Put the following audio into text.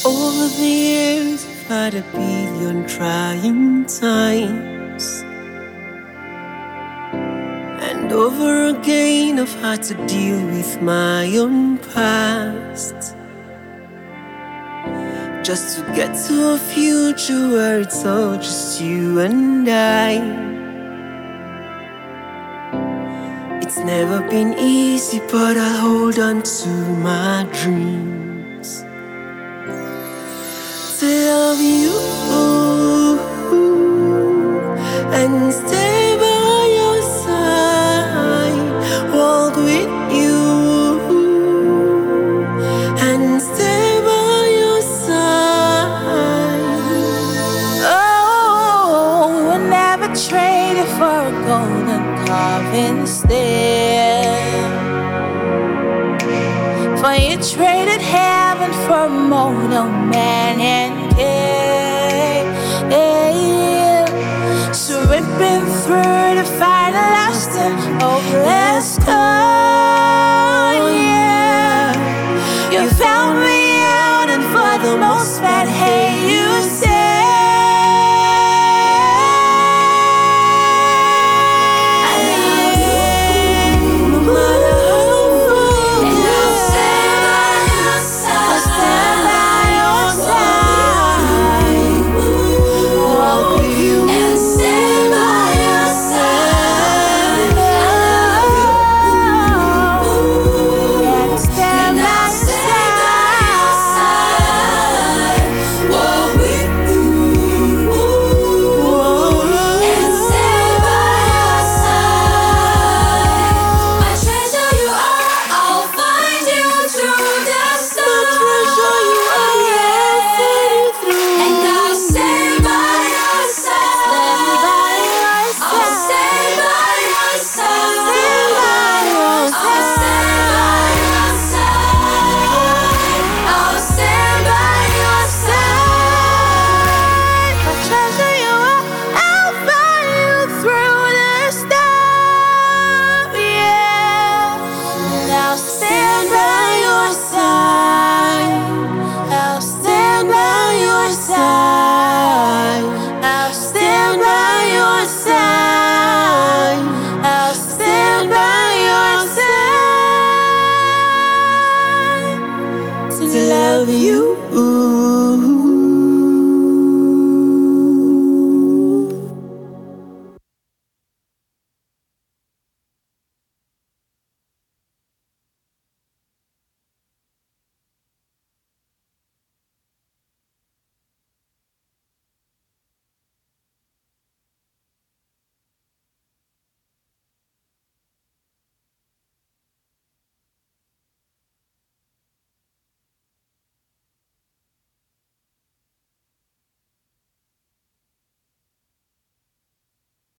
Over the years, I've had a billion trying times, and over again, I've had to deal with my own past, just to get to a future where it's all just you and I. It's never been easy, but I hold on to my dreams to love you and stay by your side, walk with you and stay by your side. Oh, we'll never trade it for a golden calf instead. For you traded heaven for a mortal man and cave. So we've been through to find a lasting hopeless cause. Yeah, you found me out, and for the most part, hey, you